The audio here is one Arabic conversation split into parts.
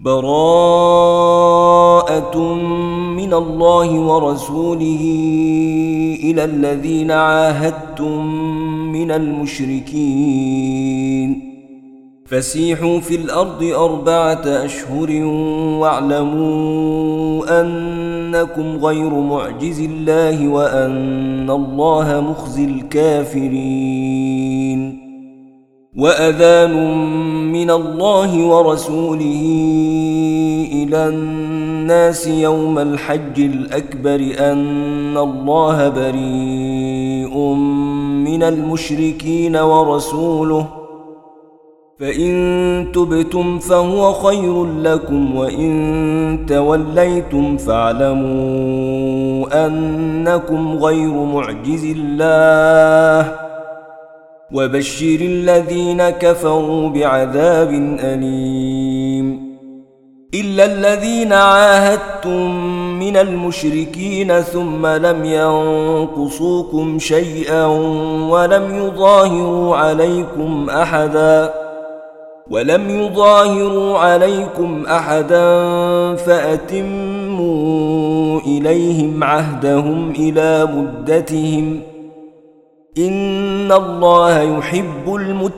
براءة من الله ورسوله إلى الذين عاهدتم من المشركين فسيحوا في الأرض 4 أشهر واعلموا أنكم غير معجز الله وأن الله مخزي الكافرين. وأذان من الله ورسوله إلى الناس يوم الحج الأكبر أن الله بريء من المشركين ورسوله فإن تبتم فهو خير لكم وإن توليتم فاعلموا أنكم غير معجز الله وبشر الذين كفروا بعذاب أليم. إلا الذين عاهدتم من المشركين ثم لم ينقصوكم شيئا ولم يظاهروا عليكم أحدا فأتموا إليهم عهدهم إلى مدتهم إن الله يحب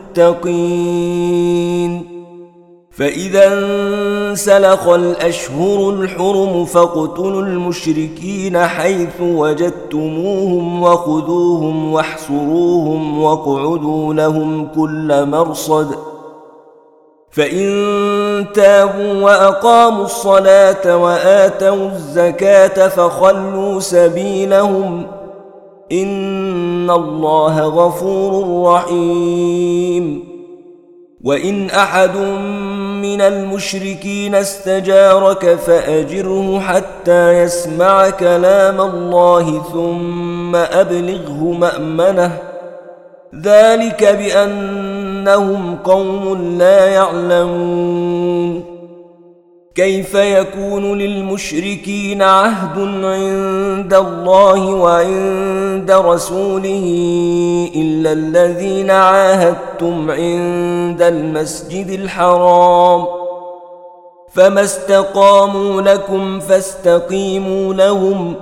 المتقين. فإذا انسلخ الأشهر الحرم فاقتلوا المشركين حيث وجدتموهم وخذوهم واحصروهم واقعدوا لهم كل مرصد فإن تابوا وأقاموا الصلاة وآتوا الزكاة فخلوا سبيلهم إن الله غفور رحيم. وإن أحد من المشركين استجارك فأجره حتى يسمع كلام الله ثم أبلغه مأمنه ذلك بأنهم قوم لا يعلمون. كيف يكون للمشركين عهد عند الله وعند رسوله إلا الذين عاهدتم عند المسجد الحرام فما استقاموا لكم فاستقيموا لهم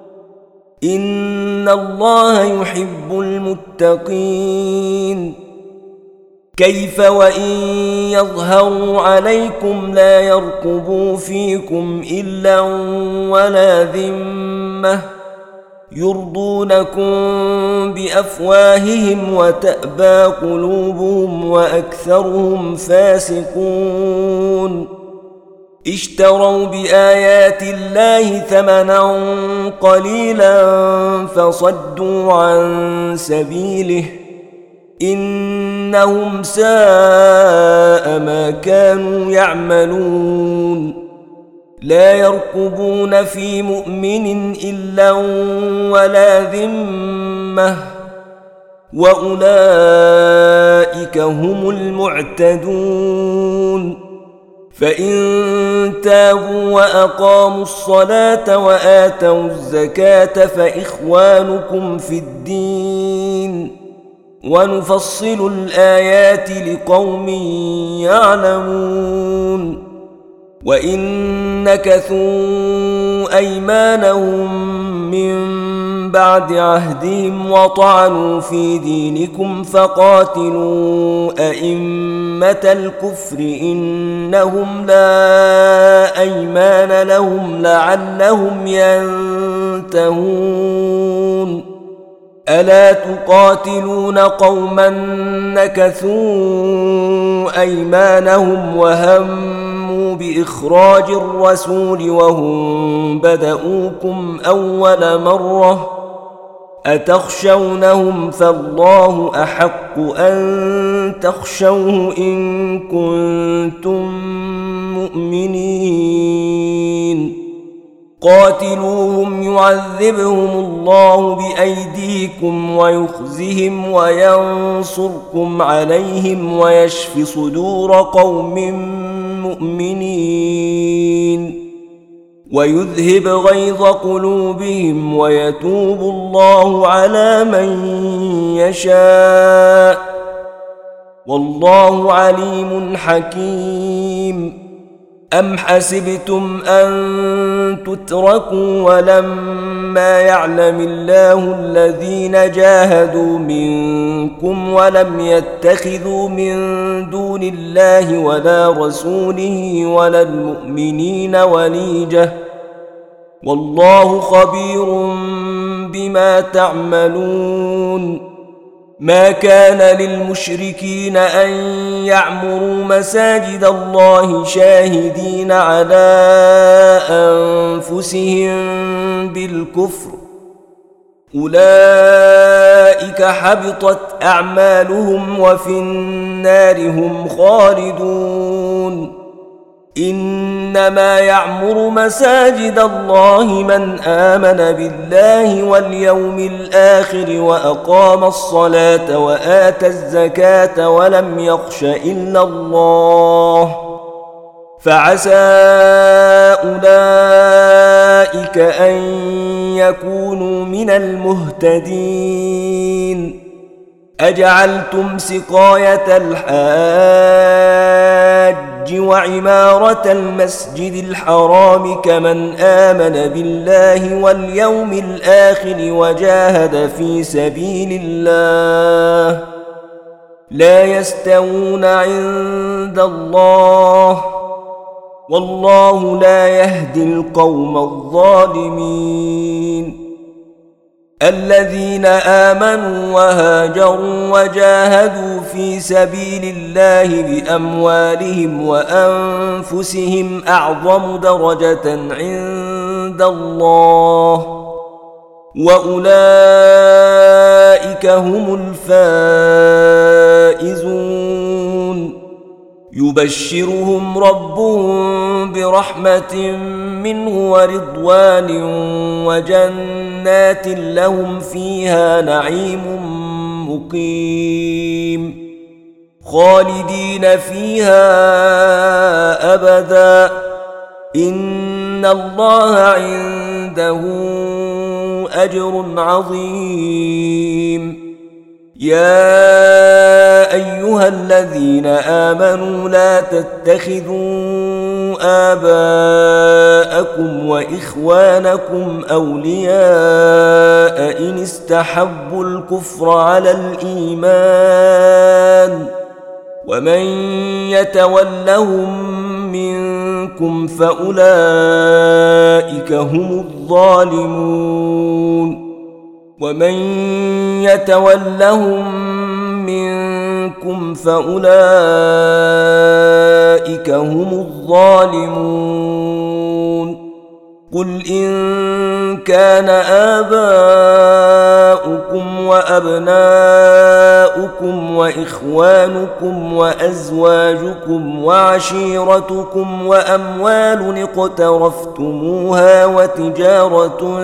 إن الله يحب المتقين. كيف وإن يظهروا عليكم لا يرقبوا فيكم إلا ولا ذمة يرضونكم بأفواههم وتأبى قلوبهم وأكثرهم فاسقون. اشتروا بآيات الله ثمنا قليلا فصدوا عن سبيله إنهم ساء ما كانوا يعملون. لا يرقبون في مؤمن إلا ولا ذمة وأولئك هم المعتدون. فإن تابوا وأقاموا الصلاة وآتوا الزكاة فإخوانكم في الدين ونفصل الآيات لقوم يعلمون. وإن نكثوا أيمانهم من بعد عهدهم وطعنوا في دينكم فقاتلوا أئمة الكفر إنهم لا أيمان لهم لعلهم ينتهون. ألا تقاتلون قوما نكثوا أيمانهم وهموا بإخراج الرسول وهم بدؤوكم أول مرة أتخشونهم فالله أحق أن تخشوه إن كنتم مؤمنين. قاتلوهم يعذبهم الله بأيديكم ويخزهم وينصركم عليهم ويشف صدور قوم مؤمنين ويذهب غيظ قلوبهم ويتوب الله على من يشاء والله عليم حكيم. أم حسبتم أن تتركوا ولما يعلم الله الذين جاهدوا منكم ولم يتخذوا من دون الله ولا رسوله ولا المؤمنين وليجة والله خبير بما تعملون. ما كان للمشركين أن يعمروا مساجد الله شاهدين على أنفسهم بالكفر أولئك حبطت أعمالهم وفي النار هم خالدون. إنما يعمر مساجد الله من آمن بالله واليوم الآخر وأقام الصلاة وآتى الزكاة ولم يخش إلا الله فعسى أولئك أن يكونوا من المهتدين. أجعلتم سقاية الحاج وعمارة المسجد الحرام كمن آمن بالله واليوم الآخر وجاهد في سبيل الله لا يستوون عند الله والله لا يهدي القوم الظالمين. الذين آمنوا وهاجروا وجاهدوا في سبيل الله بأموالهم وأنفسهم أعظم درجة عند الله وأولئك هم الفائزون. يبشرهم ربهم برحمة منه ورضوان وجنات لهم فيها نعيم مقيم خالدين فيها أبدا إن الله عنده أجر عظيم. يا أيها الذين آمنوا لا تتخذوا آباءكم وإخوانكم أولياء إن استحبوا الكفر على الإيمان ومن يتولهم منكم فأولئك هم الظالمون. ومن يتولهم منكم فأولئك هم الظالمون. قل إن كان آباؤكم وأبناؤكم وإخوانكم وأزواجكم وعشيرتكم وأموال اقترفتموها وتجارة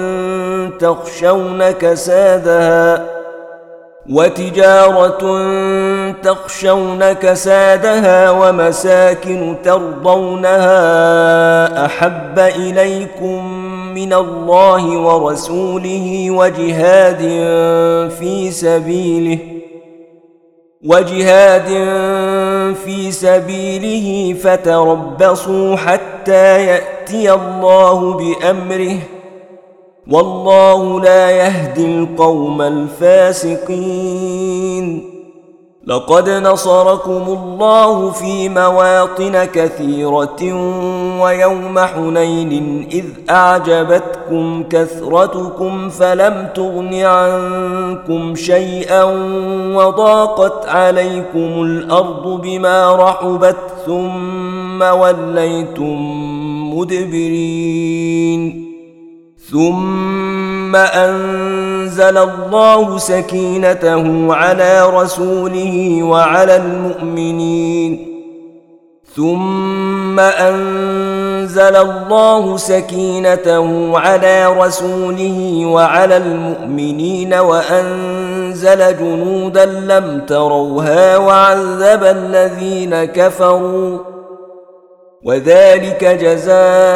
تخشون كسادها ومساكن ترضونها أحب إليكم من الله ورسوله وجهاد في سبيله فتربصوا حتى يأتي الله بأمره والله لا يهدي القوم الفاسقين. لقد نصركم الله في مواطن كثيرة ويوم حنين إذ أعجبتكم كثرتكم فلم تغن عنكم شيئا وضاقت عليكم الأرض بما رحبت ثم وليتم مدبرين. ثم أنزل الله سكينته على رسوله وعلى المؤمنين وأنزل جنودا لم تروها وعذب الذين كفروا وذلك جزاء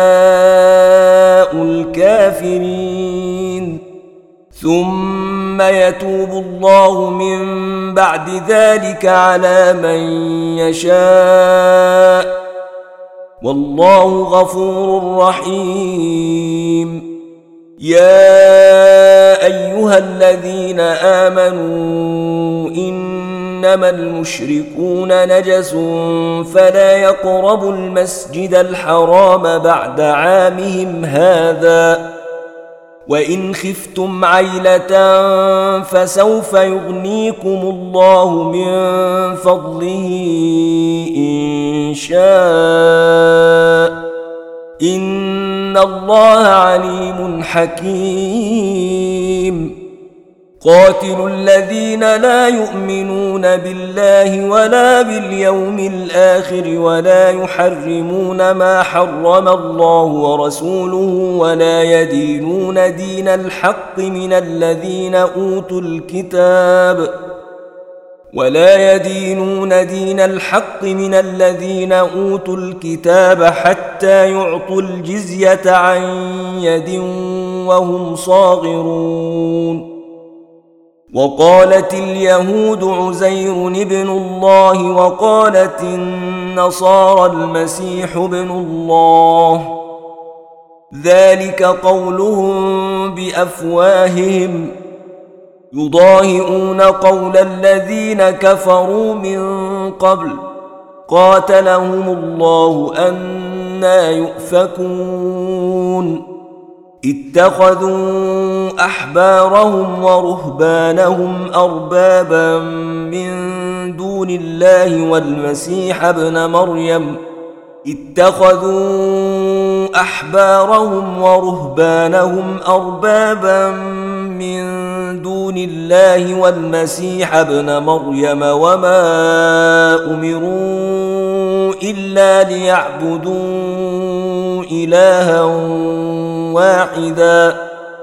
الكافرين. ثم يتوب الله من بعد ذلك على من يشاء والله غفور رحيم. يا أيها الذين آمنوا إنما المشركون نجس فلا يقربوا المسجد الحرام بعد عامهم هذا، وإن خفتم عيلة فسوف يغنيكم الله من فضله إن شاء، إن الله عليم حكيم. قاتلوا الذين لا يؤمنون بالله ولا باليوم الآخر ولا يحرمون ما حرم الله ورسوله ولا يدينون دين الحق من الذين أوتوا الكتاب حتى يعطوا الجزية عن يد وهم صاغرون. وقالت اليهود عزير ابن الله وقالت النصارى المسيح ابن الله، ذلك قولهم بأفواههم يضاهئون قول الذين كفروا من قبل، قاتلهم الله أنى يؤفكون. اتخذوا أحبارهم ورهبانهم أربابا من دون الله والمسيح ابن مريم وما أمروا إلا ليعبدوا إلها واحدا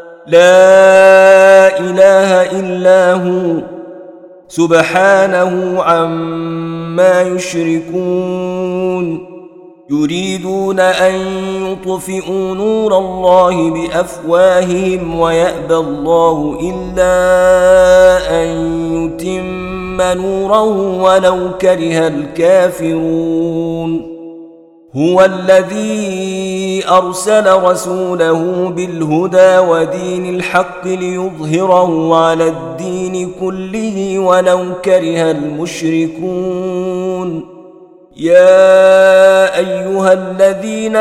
لا إله إلا هو سبحانه عما يشركون. يريدون أن يطفئوا نور الله بأفواههم ويأبى الله إلا أن يتم نوره ولو كره الكافرون. هو الذي أرسل رسوله بالهدى ودين الحق ليظهره على الدين كله ولو كره المشركون. يا أيها الذين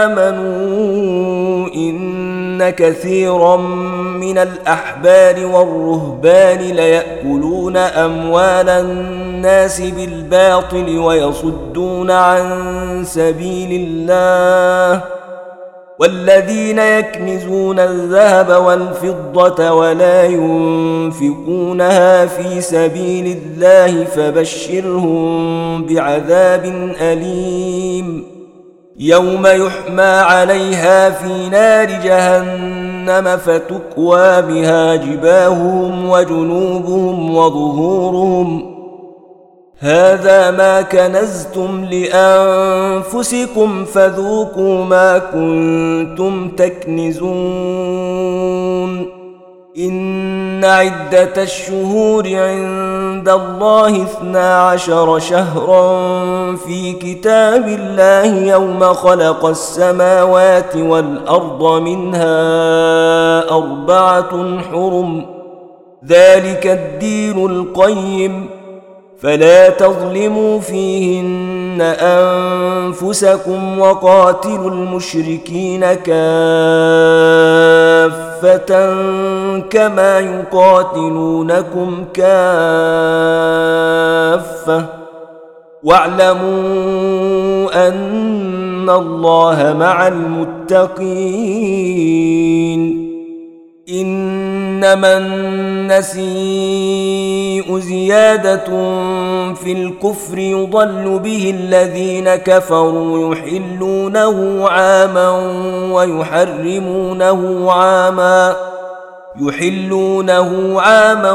آمنوا إن كثيرا من الأحبار والرهبان ليأكلون أموال الناس بالباطل ويصدون عن سبيل الله، والذين يكنزون الذهب والفضة ولا ينفقونها في سبيل الله فبشرهم بعذاب أليم، يوم يحمى عليها في نار جهنم فتكوى بها جباههم وجنوبهم وظهورهم، هذا ما كنزتم لأنفسكم فذوقوا ما كنتم تكنزون. إن عدة الشهور عند الله 12 شهرا في كتاب الله يوم خلق السماوات والأرض منها 4 حرم، ذلك الدين القيم، فلا تظلموا فيهن أنفسكم وقاتلوا المشركين كافة كما يقاتلونكم كافة، واعلموا أن الله مع المتقين. إنما النسيء زيادة في الكفر يضل به الذين كفروا يحلونه عاما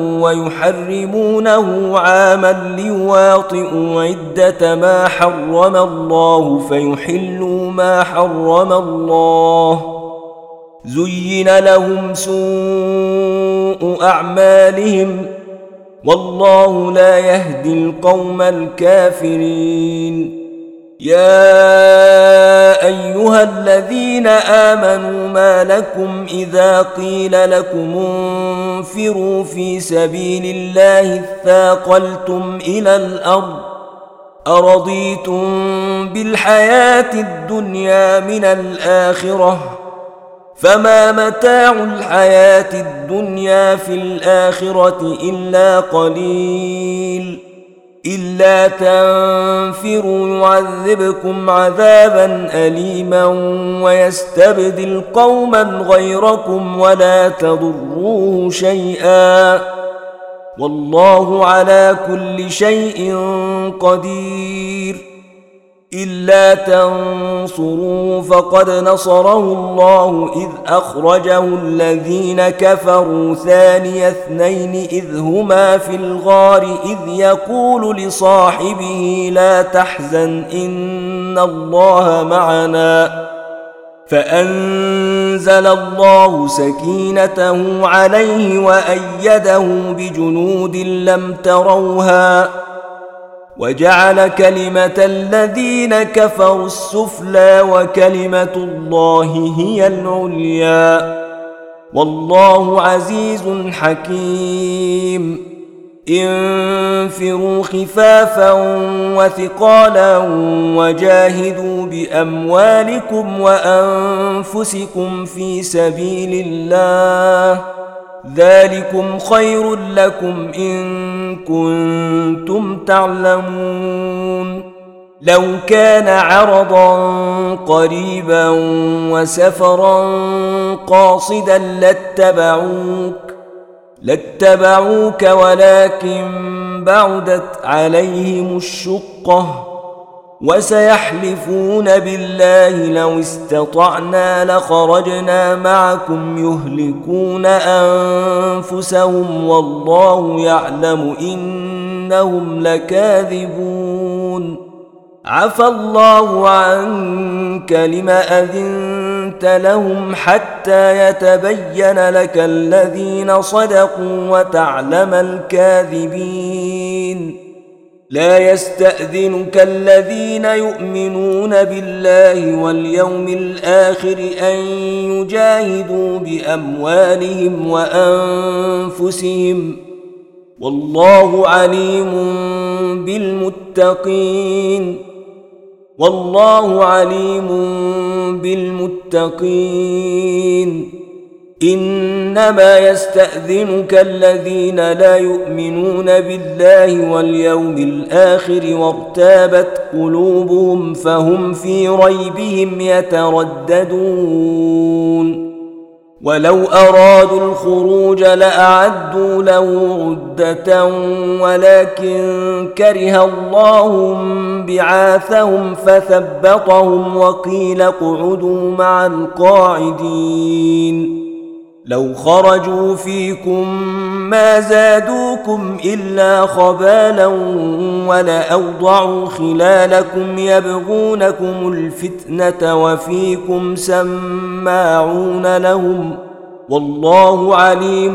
ويحرمونه عاما ليواطئوا عدة ما حرم الله فيحلوا ما حرم الله. زين لهم سوء أعمالهم والله لا يهدي القوم الكافرين. يا أيها الذين آمنوا ما لكم إذا قيل لكم انفروا في سبيل الله اثاقلتم إلى الأرض أرضيتم بالحياة الدنيا من الآخرة فما متاع الحياة الدنيا في الآخرة إلا قليل إلا تنفروا يعذبكم عذابا أليما ويستبدل قوما غيركم ولا تضروه شيئا والله على كل شيء قدير إلا تنصروا فقد نصره الله إذ أخرجه الذين كفروا ثاني اثنين إذ هما في الغار إذ يقول لصاحبه لا تحزن إن الله معنا فأنزل الله سكينته عليه وأيده بجنود لم تروها وجعل كلمة الذين كفروا السفلى وكلمة الله هي العليا والله عزيز حكيم انفروا خفافا وثقالا وجاهدوا بأموالكم وأنفسكم في سبيل الله ذلكم خير لكم إن كنتم تعلمون لو كان عرضا قريبا وسفرا قاصدا لاتبعوك ولكن بعدت عليهم الشقة وسيحلفون بالله لو استطعنا لخرجنا معكم يهلكون أنفسهم والله يعلم إنهم لكاذبون عفى الله عنك لم أذنت لهم حتى يتبين لك الذين صدقوا وتعلم الكاذبين لا يستأذنك الذين يؤمنون بالله واليوم الآخر أن يجاهدوا بأموالهم وأنفسهم والله عليم بالمتقين إنما يستأذنك الذين لا يؤمنون بالله واليوم الآخر وارتابت قلوبهم فهم في ريبهم يترددون ولو أرادوا الخروج لأعدوا له عدة ولكن كره الله بعاثهم فثبطهم وقيل اقعدوا مع القاعدين لو خرجوا فيكم ما زادوكم إلا خبالا ولأوضعوا خلالكم يبغونكم الفتنة وفيكم سماعون لهم والله عليم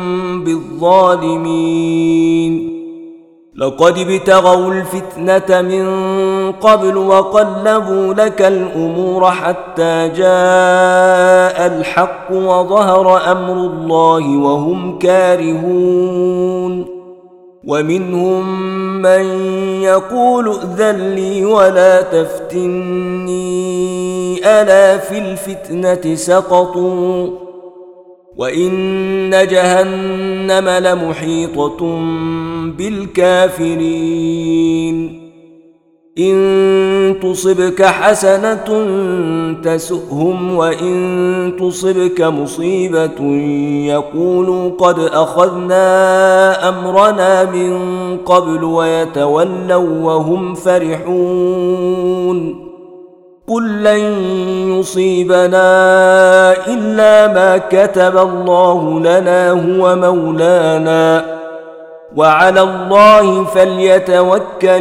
بالظالمين لقد ابتغوا الفتنة من قبل وقلبوا لك الأمور حتى جاء الحق وظهر أمر الله وهم كارهون ومنهم من يقول ائذن لي ولا تفتني ألا في الفتنة سقطوا وإن جهنم لمحيطة بالكافرين إن تصبك حسنة تسؤهم وإن تصبك مصيبة يقولوا قد أخذنا أمرنا من قبل ويتولوا وهم فرحون قل لن يصيبنا إلا ما كتب الله لنا هو مولانا وعلى الله فليتوكل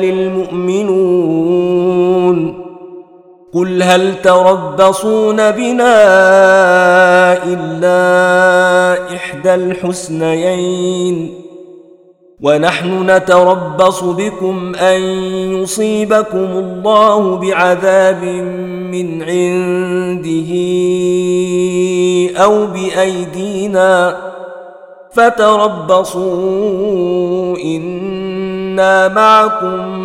المؤمنون قل هل تربصون بنا إلا إحدى الحسنيين ونحن نتربص بكم أن يصيبكم الله بعذاب من عنده أو بأيدينا فتربصوا إنا معكم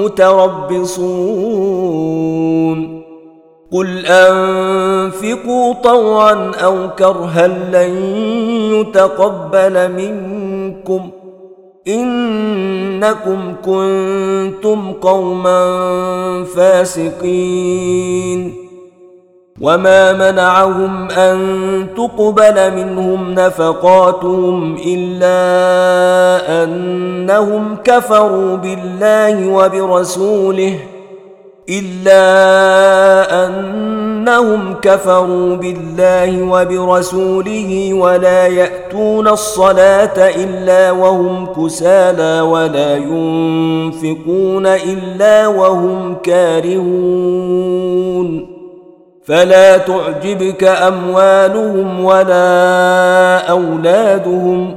متربصون قل أنفقوا طوعا أو كرها لن يتقبل منكم إنكم كنتم قوما فاسقين وما منعهم أن تقبل منهم نفقاتهم إلا أنهم كفروا بالله وبرسوله ولا يأتون الصلاة إلا وهم كسالى ولا ينفقون إلا وهم كارهون فلا تعجبك أموالهم ولا أولادهم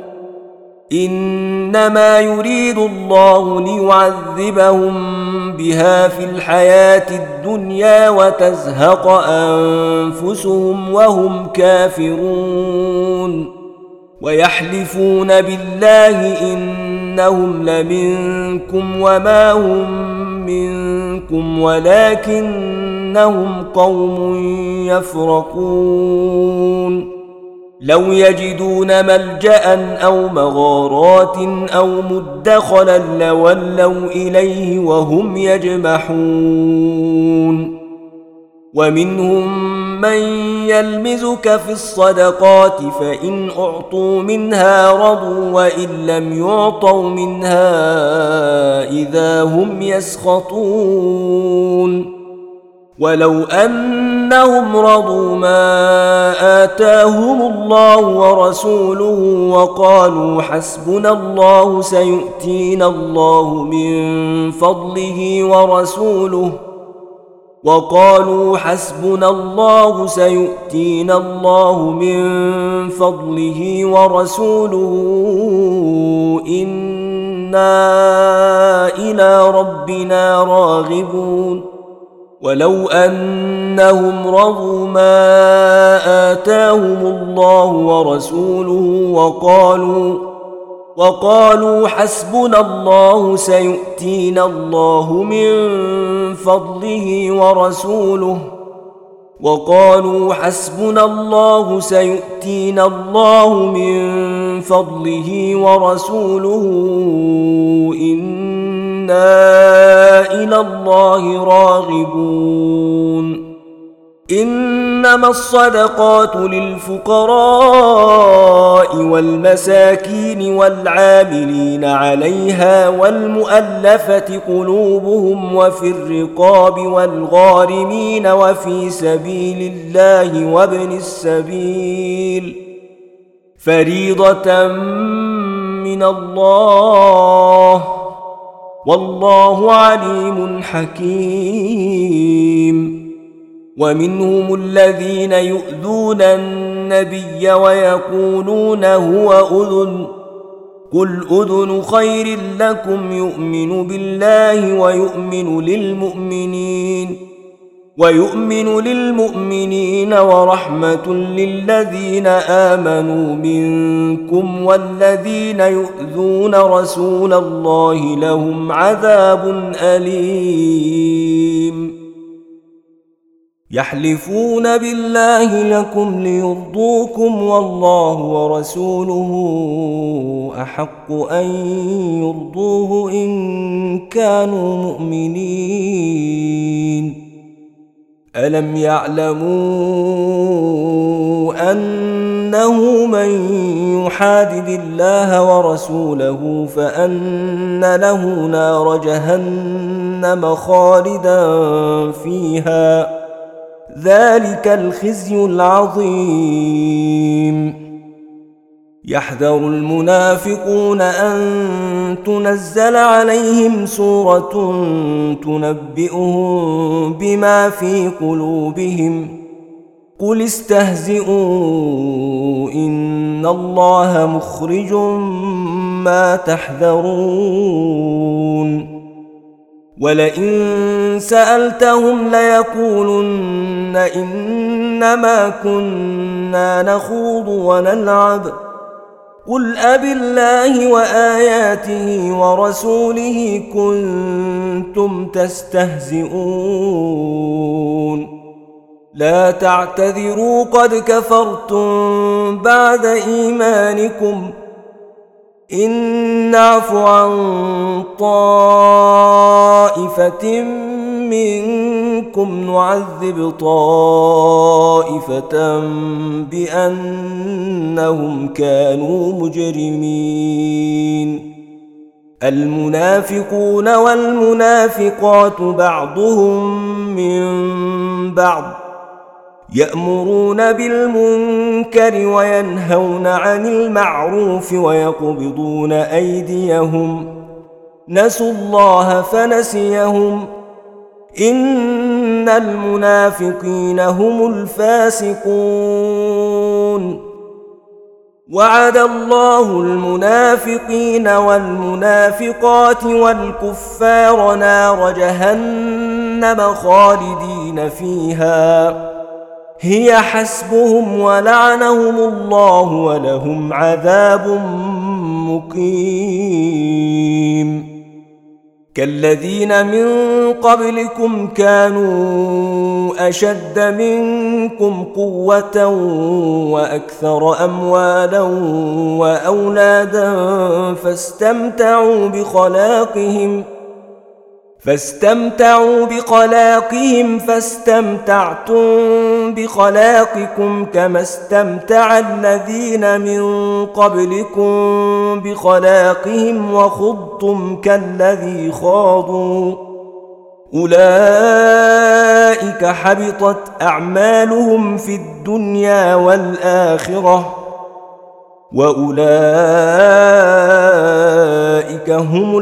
إنما يريد الله ليعذبهم بها في الحياة الدنيا وتزهق أنفسهم وهم كافرون ويحلفون بالله إنهم لمنكم وما هم منكم ولكنهم قوم يفرقون لو يجدون ملجأ أو مغارات أو مدخلا لولوا إليه وهم يجمحون ومنهم من يلمزك في الصدقات فإن أعطوا منها رضوا وإن لم يعطوا منها إذا هم يسخطون ولو أنهم رضوا ما آتاهم الله ورسوله وقالوا حسبنا الله سيؤتينا الله من فضله ورسوله إنا إلى ربنا راغبون ولو أنهم رضوا ما آتاهم الله ورسوله وقالوا حسبنا الله سيؤتينا الله من فضله ورسوله إنا إلى الله راغبون إنما الصدقات للفقراء والمساكين والعاملين عليها والمؤلفة قلوبهم وفي الرقاب والغارمين وفي سبيل الله وابن السبيل فريضة من الله والله عليم حكيم ومنهم الذين يؤذون النبي ويقولون هو أذن قل أذن خير لكم يؤمن بالله ويؤمن للمؤمنين ورحمة للذين آمنوا منكم والذين يؤذون رسول الله لهم عذاب أليم يحلفون بالله لكم ليرضوكم والله ورسوله أحق أن يرضوه إن كانوا مؤمنين ألم يعلموا أنه من يحادد الله ورسوله فأن له نار جهنم خالدا فيها ذلك الخزي العظيم يحذر المنافقون أن تنزل عليهم سورة تنبئهم بما في قلوبهم قل استهزئوا إن الله مخرج ما تحذرون ولئن سألتهم ليقولن إنما كنا نخوض ونلعب قل أبالله وآياته ورسوله كنتم تستهزئون لا تعتذروا قد كفرتم بعد إيمانكم إن نعف عن طائفة منكم نعذب طائفة بأنهم كانوا مجرمين المنافقون والمنافقات بعضهم من بعض يأمرون بالمنكر وينهون عن المعروف ويقبضون أيديهم نسوا الله فنسيهم إن المنافقين هم الفاسقون وعد الله المنافقين والمنافقات والكفار نار جهنم خالدين فيها هي حسبهم ولعنهم الله ولهم عذاب مقيم كالذين من قبلكم كانوا أشد منكم قوة وأكثر أموالا وأولادا فاستمتعوا بخلاقهم فاستمتعتم بخلاقكم كما استمتع الذين من قبلكم بخلاقهم وخضتم كالذي خاضوا أولئك حبطت أعمالهم في الدنيا والآخرة وأولئك هم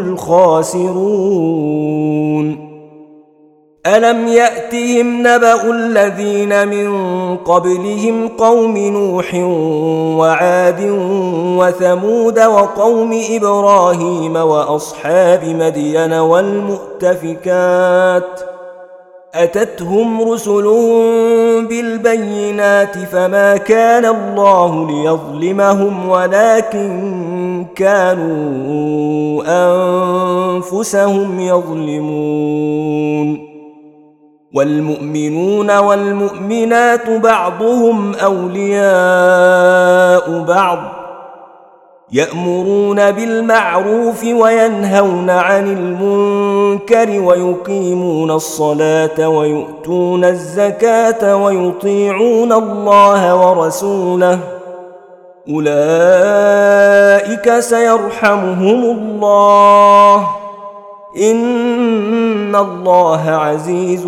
الخاسرون ألم يأتهم نبأ الذين من قبلهم قوم نوح وعاد وثمود وقوم إبراهيم وأصحاب مدين والمؤتفكات أتتهم رسلهم بالبينات فما كان الله ليظلمهم ولكن كانوا أنفسهم يظلمون والمؤمنون والمؤمنات بعضهم أولياء بعض يأمرون بالمعروف وينهون عن المنكر ويقيمون الصلاة ويؤتون الزكاة ويطيعون الله ورسوله أولئك سيرحمهم الله إن الله عزيز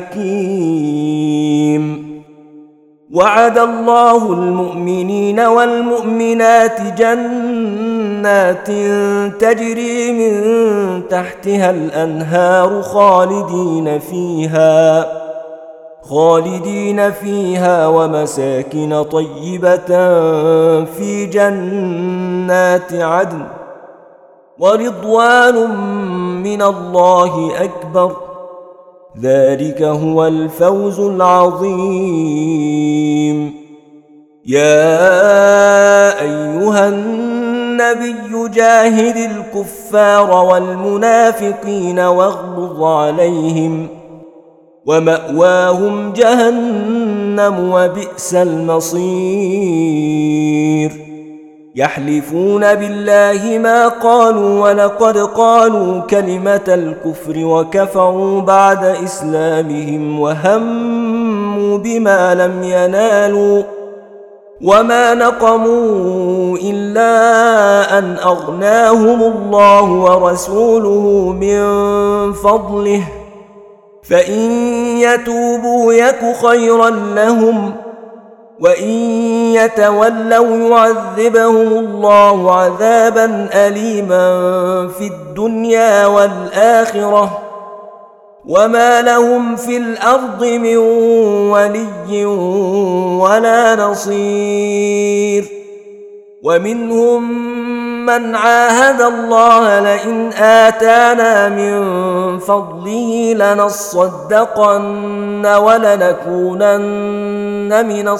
حكيم وعد الله المؤمنين والمؤمنات جنات تجري من تحتها الأنهار خالدين فيها ومساكن طيبة في جنات عدن ورضوان من الله أكبر ذلك هو الفوز العظيم يا أيها النبي جاهد الكفار والمنافقين واغلظ عليهم ومأواهم جهنم وبئس المصير يحلفون بالله ما قالوا ولقد قالوا كلمة الكفر وكفروا بعد إسلامهم وهموا بما لم ينالوا وما نقموا إلا أن أغناهم الله ورسوله من فضله فإن يتوبوا يك خيرا لهم وإن يتولوا يعذبهم الله عذابا أليما في الدنيا والآخرة وما لهم في الأرض من ولي ولا نصير ومنهم ممن عاهد الله لئن آتانا من فضله لنصدقن ولنكونن من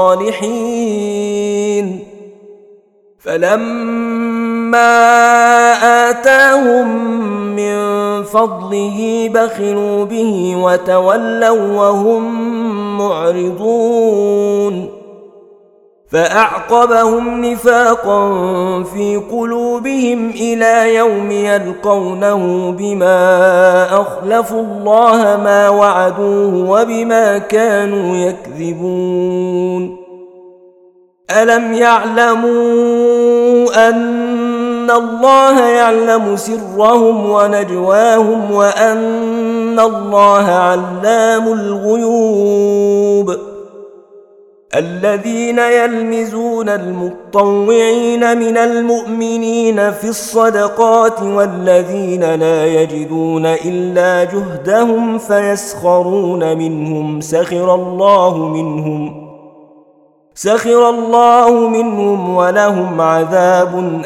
الصالحين فلما آتاهم من فضله بخلوا به وتولوا وهم معرضون فأعقبهم نفاقا في قلوبهم إلى يوم يلقونه بما أخلفوا الله ما وعدوه وبما كانوا يكذبون ألم يعلموا أن الله يعلم سرهم ونجواهم وأن الله علام الغيوب الذين يلمزون المطوعين من المؤمنين في الصدقات والذين لا يجدون إلا جهدهم فيسخرون منهم سخر الله منهم ولهم عذاب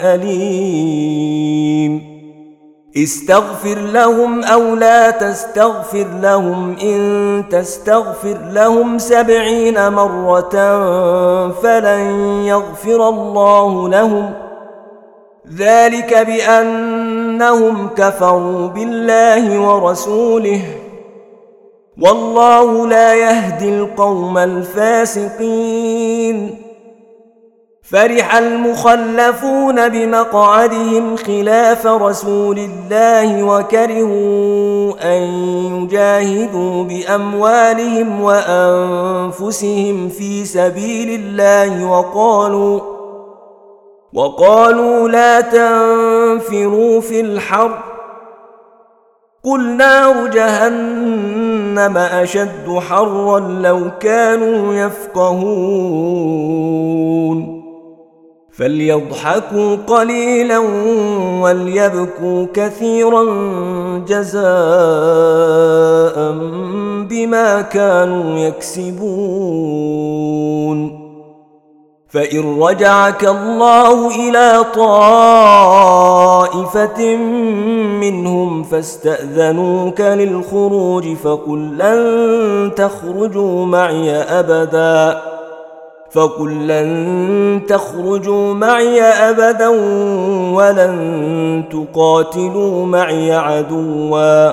أليم استغفر لهم أو لا تستغفر لهم إن تستغفر لهم 70 مرة فلن يغفر الله لهم ذلك بأنهم كفروا بالله ورسوله والله لا يهدي القوم الفاسقين فرح المخلفون بمقعدهم خلاف رسول الله وكرهوا أن يجاهدوا بأموالهم وأنفسهم في سبيل الله وقالوا لا تنفروا في الحر قل نار جهنم أشد حرا لو كانوا يفقهون فليضحكوا قليلا وليبكوا كثيرا جزاء بما كانوا يكسبون فإن رجعك الله إلى طائفة منهم فاستأذنوك للخروج فقل لن تخرجوا معي أبدا ولن تقاتلوا معي عدوا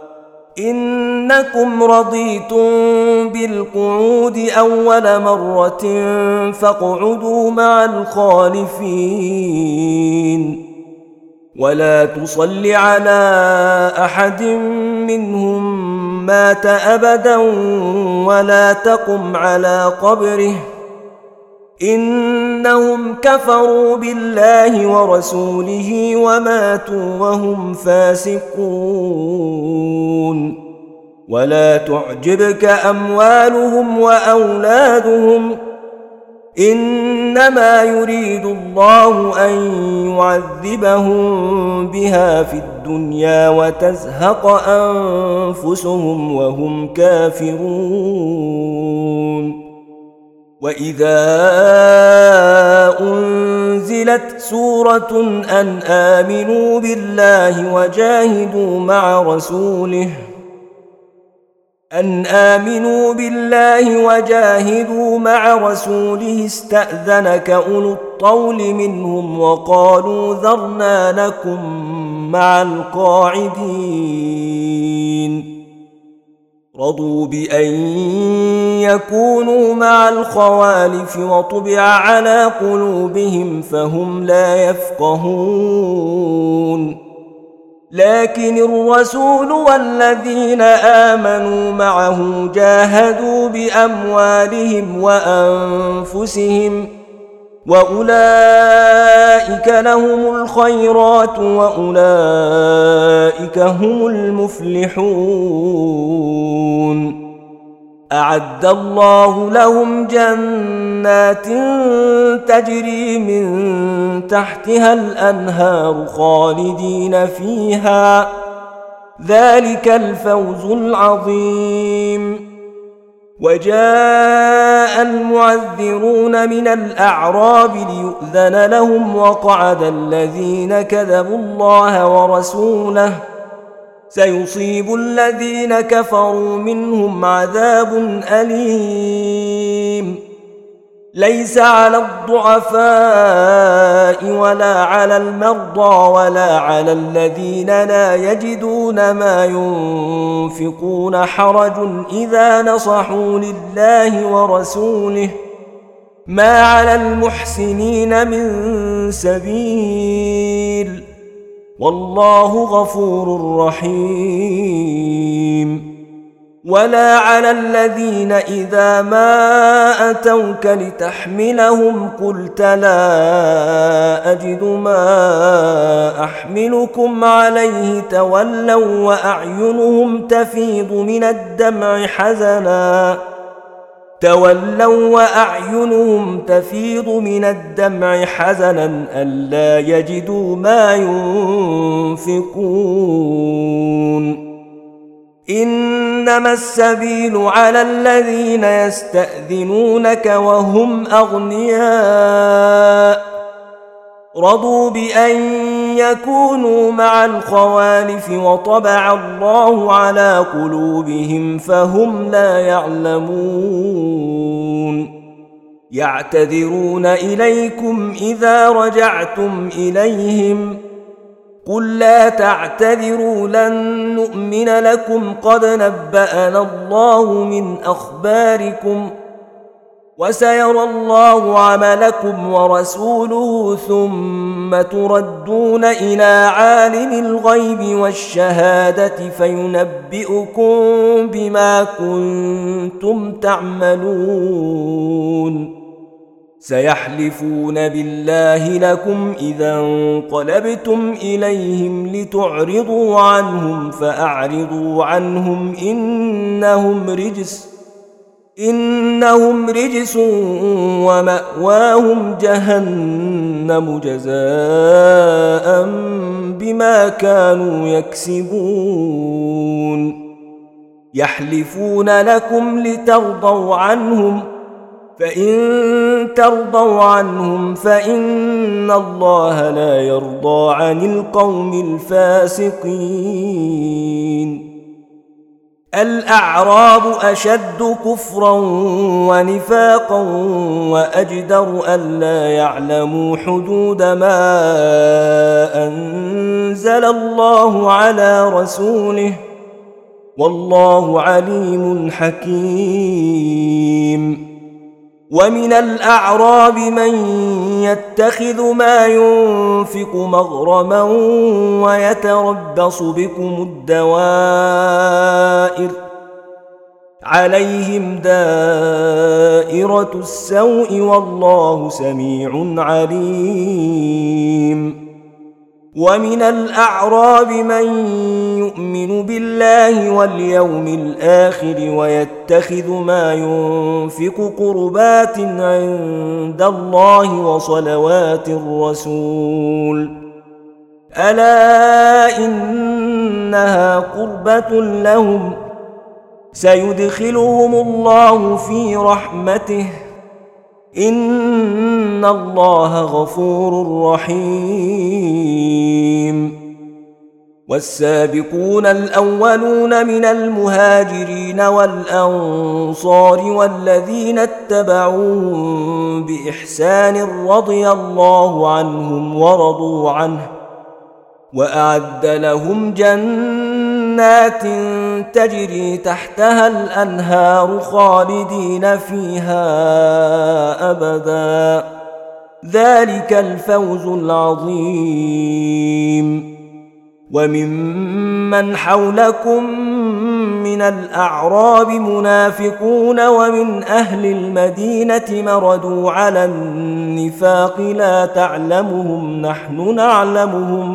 إنكم رضيتم بالقعود أول مرة فاقعدوا مع الخالفين ولا تصل على أحد منهم مات أبدا ولا تقم على قبره إنهم كفروا بالله ورسوله وماتوا وهم فاسقون ولا تعجبك أموالهم وأولادهم إنما يريد الله أن يعذبهم بها في الدنيا وتزهق أنفسهم وهم كافرون وإذا أنزلت سورة أن آمنوا بالله وجاهدوا مع رسوله استأذنك أولو الطول منهم وقالوا ذرنا نكن مع القاعدين رضوا بأن يكونوا مع الخوالف وطبع على قلوبهم فهم لا يفقهون لكن الرسول والذين آمنوا معه جاهدوا بأموالهم وأنفسهم وأولئك لهم الخيرات وأولئك هم المفلحون أعد الله لهم جنات تجري من تحتها الأنهار خالدين فيها ذلك الفوز العظيم وجاء المعذرون من الأعراب ليؤذن لهم وقعد الذين كذبوا الله ورسوله سيصيب الذين كفروا منهم عذاب أليم ليس على الضعفاء ولا على المرضى ولا على الذين لا يجدون ما ينفقون حرج إذا نصحوا لله ورسوله ما على المحسنين من سبيل والله غفور رحيم ولا على الذين إذا ما أتوك لتحملهم قلت لا أجد ما أحملكم عليه تولوا وأعينهم تفيض من الدمع حزنا ألا يجدوا ما ينفقون إنما السبيل على الذين يستأذنونك وهم أغنياء رضوا بأن يكونوا مع الخوالف وطبع الله على قلوبهم فهم لا يعلمون يعتذرون إليكم إذا رجعتم إليهم قل لا تعتذروا لن نؤمن لكم قد نبأنا الله من أخباركم وسيرى الله عملكم ورسوله ثم تردون إلى عالم الغيب والشهادة فينبئكم بما كنتم تعملون سيحلفون بالله لكم إذا انقلبتم إليهم لتعرضوا عنهم فأعرضوا عنهم إنهم رجس ومأواهم جهنم جزاء بما كانوا يكسبون يحلفون لكم لترضوا عنهم فإن ترضوا عنهم فإن الله لا يرضى عن القوم الفاسقين الأعراب أشد كفرا ونفاقا وأجدر ألا يعلموا حدود ما أنزل الله على رسوله والله عليم حكيم ومن الأعراب من يتخذ ما ينفق مغرما ويتربص بكم الدوائر عليهم دائرة السوء والله سميع عليم ومن الأعراب من يؤمن بالله واليوم الآخر ويتخذ ما ينفق قربات عند الله وصلوات الرسول ألا إنها قربة لهم سيدخلهم الله في رحمته إن الله غفور رحيم والسابقون الأولون من المهاجرين والأنصار والذين اتبعوهم بإحسان رضي الله عنهم ورضوا عنه وأعد لهم جنات تجري تحتها الأنهار خالدين فيها أبدا ذلك الفوز العظيم وممن حولكم من الأعراب منافقون ومن أهل المدينة مردوا على النفاق لا تعلمهم نحن نعلمهم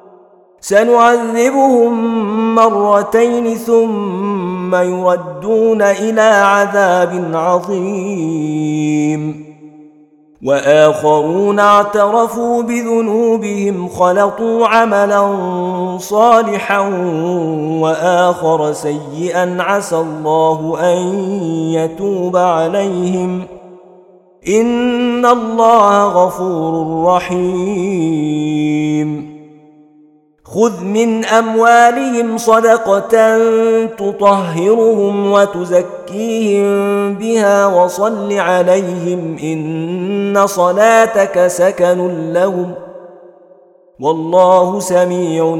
سنعذبهم مرتين ثم يردون إلى عذاب عظيم وآخرون اعترفوا بذنوبهم خلطوا عملا صالحا وآخر سيئا عسى الله أن يتوب عليهم إن الله غفور رحيم. خذ من أموالهم صدقة تطهرهم وتزكيهم بها وصل عليهم إن صلاتك سكن لهم والله سميع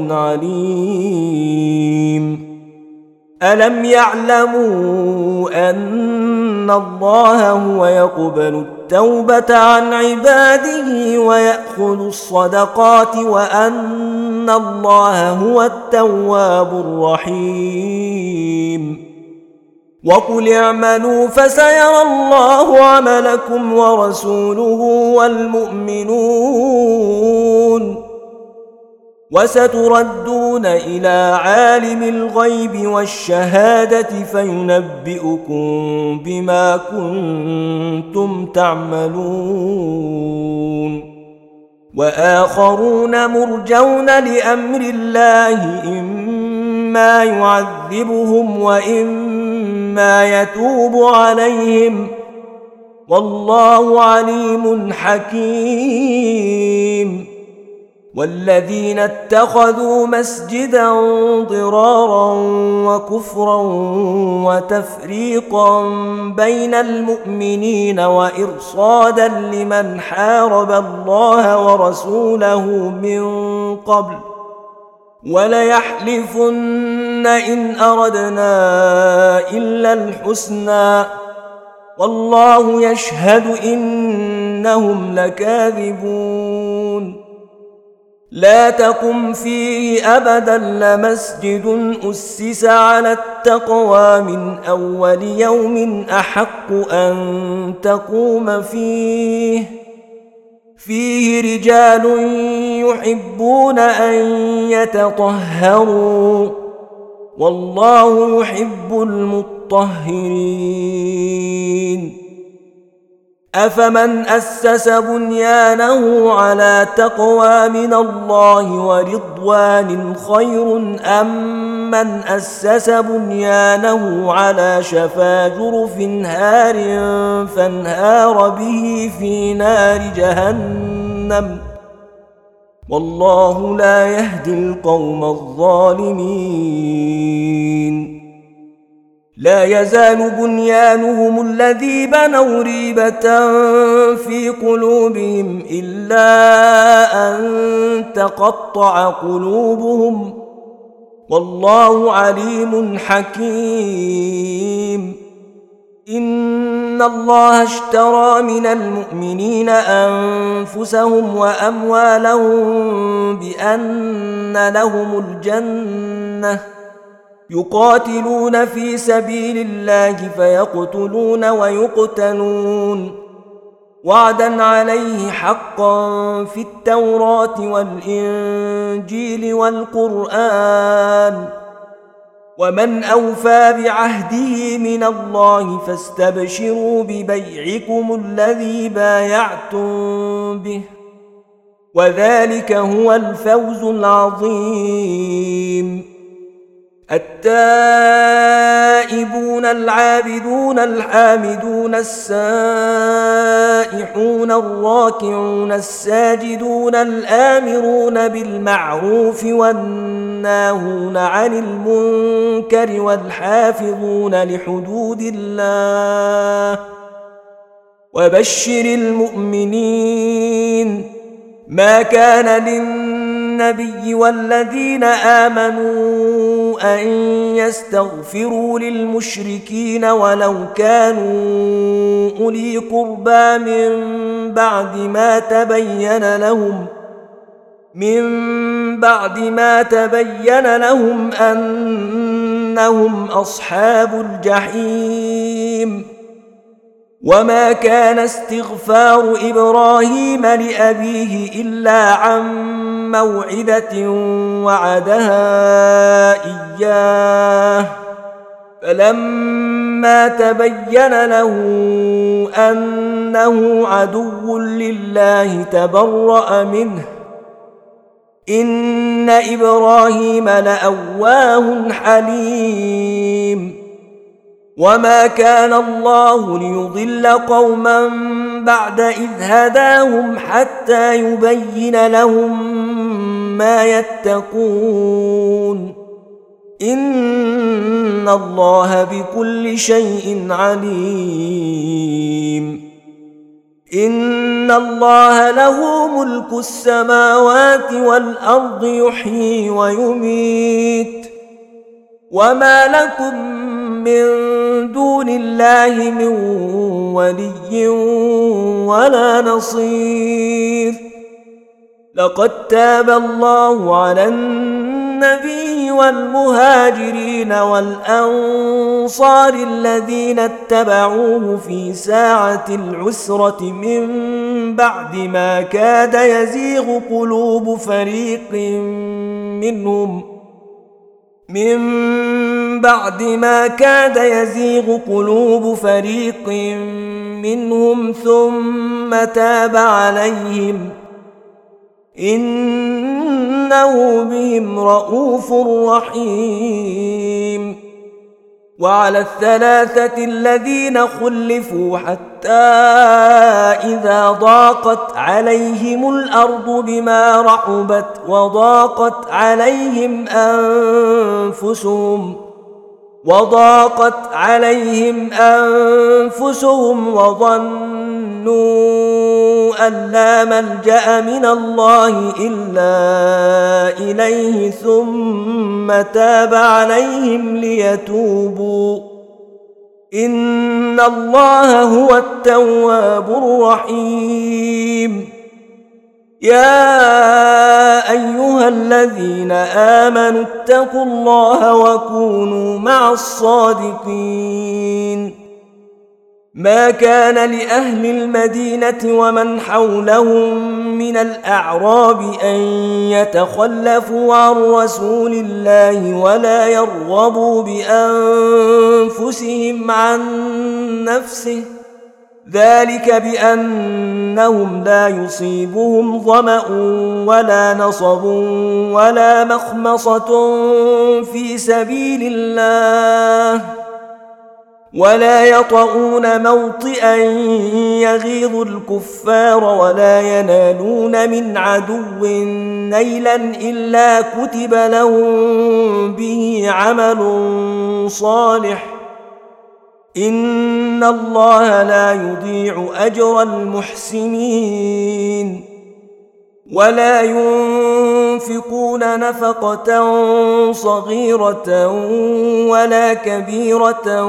عليم. ألم يعلموا أن الله هو يقبل التوبة عن عباده ويأخذ الصدقات وأن الله هو التواب الرحيم. وقل اعملوا فسيرى الله عملكم ورسوله والمؤمنون وستردون إلى عالم الغيب والشهادة فينبئكم بما كنتم تعملون. وآخرون مرجون لأمر الله إما يعذبهم وإما يتوب عليهم والله عليم حكيم. والذين اتخذوا مسجدا ضرارا وكفرا وتفريقا بين المؤمنين وإرصادا لمن حارب الله ورسوله من قبل وليحلفن إن أردنا إلا الحسنى والله يشهد إنهم لكاذبون. لا تقم فيه أبدا لمسجد أسس على التقوى من أول يوم أحق أن تقوم فيه رجال يحبون أن يتطهروا والله يحب المطهرين. أفمن أسس بنيانه على تقوى من الله ورضوان خير أم من أسس بنيانه على شفا جرف هار فانهار به في نار جهنم والله لا يهدي القوم الظالمين. لا يزال بنيانهم الذي بنوا ريبة في قلوبهم إلا أن تقطع قلوبهم والله عليم حكيم. إن الله اشترى من المؤمنين أنفسهم وأموالهم بأن لهم الجنة يقاتلون في سبيل الله فيقتلون ويقتلون وعدا عليه حقا في التوراة والإنجيل والقرآن ومن أوفى بعهده من الله فاستبشروا ببيعكم الذي بايعتم به وذلك هو الفوز العظيم. التائبون العابدون الحامدون السائحون الراكعون الساجدون الآمرون بالمعروف والناهون عن المنكر والحافظون لحدود الله وبشر المؤمنين. ما كان للنبي والذين آمنوا أن يستغفروا للمشركين ولو كانوا أولي قربى من بعد ما تبين لهم أنهم أصحاب الجحيم. وما كان استغفار إبراهيم لأبيه إلا عن موعدة وعدها إياه فلما تبين له أنه عدو لله تبرأ منه إن إبراهيم لأواه حليم وما كان الله ليضل قوما بعد إذ هداهم حتى يبين لهم ما يتقون إن الله بكل شيء عليم إن الله له ملك السماوات والأرض يحيي ويميت وما لكم من دون الله من ولي ولا نصير لقد تاب الله على النبي والمهاجرين والأنصار الذين اتبعوه في ساعة العسرة من بعد ما كاد يزيغ قلوب فريق منهم ثم تاب عليهم إنه بهم رءوف رحيم وعلى الثلاثة الذين خلفوا حتى إذا ضاقت عليهم الأرض بما رحبت وضاقت عليهم أنفسهم وظنوا أن لا ملجأ من الله إلا إليه ثم تاب عليهم ليتوبوا إن الله هو التواب الرحيم يا أيها الذين آمنوا اتقوا الله وكونوا مع الصادقين ما كان لأهل المدينة ومن حولهم من الأعراب أن يتخلفوا عن رسول الله ولا يرغبوا بأنفسهم عن نفسه ذلك بأنهم لا يصيبهم ظمأ ولا نصب ولا مخمصة في سبيل الله ولا يطؤون موطئا يغيظ الكفار ولا ينالون من عدو نيلا إلا كتب لهم به عمل صالح إن الله لا يضيع أجر المحسنين ولا ينفقون نفقة صغيرة ولا كبيرة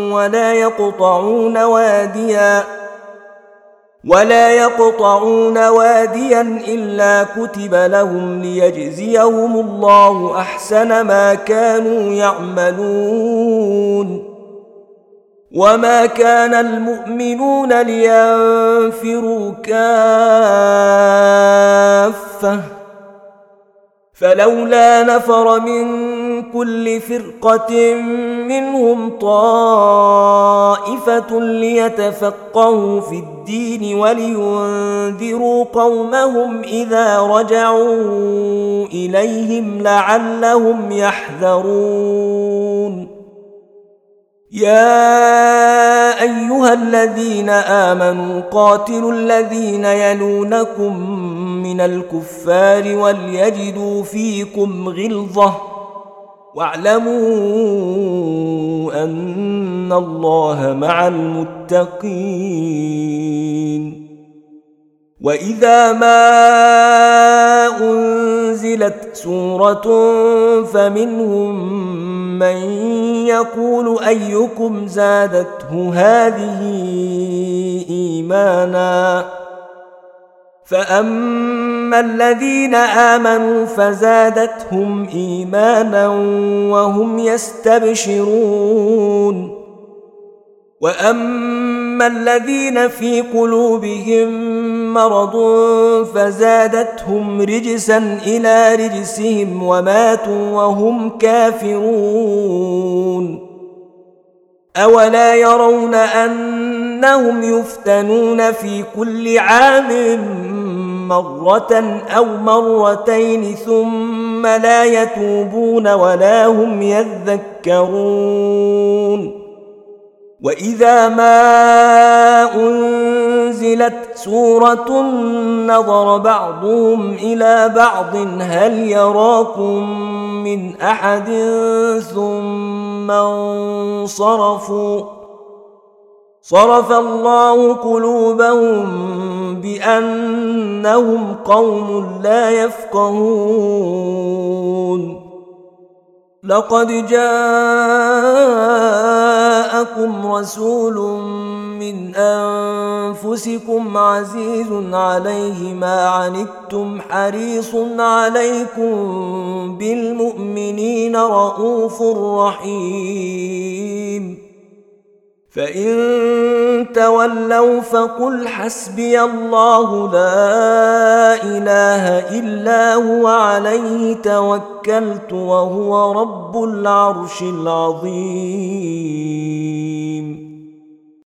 ولا يقطعون واديا إلا كتب لهم ليجزيهم الله أحسن ما كانوا يعملون وما كان المؤمنون لينفروا كافة فلولا نفر من كل فرقة منهم طائفة ليتفقهوا في الدين ولينذروا قومهم إذا رجعوا إليهم لعلهم يحذرون يا أيها الذين آمنوا قاتلوا الذين يلونكم من الكفار وليجدوا فيكم غلظة واعلموا أن الله مع المتقين وإذا ما أنزلت سورة فمنهم من يقول أيكم زادته هذه إيمانا فأما الذين آمنوا فزادتهم إيمانا وهم يستبشرون وأما الذين في قلوبهم مرض فزادتهم رجسا إلى رجسهم وماتوا وهم كافرون أولا يرون أنهم يفتنون في كل عام مرة أو مرتين ثم لا يتوبون ولا هم يذكرون وإذا ما أنزلت سورة نظر بعضهم إلى بعض هل يراكم من أحد ثم انصرفوا صرف الله قلوبهم بأنهم قوم لا يفقهون لقد جاءكم رسول من أنفسكم عزيز عليه ما عنتم حريص عليكم بالمؤمنين رؤوف رحيم فإن تولوا فقل حسبي الله لا إله إلا هو عليه توكلت وهو رب العرش العظيم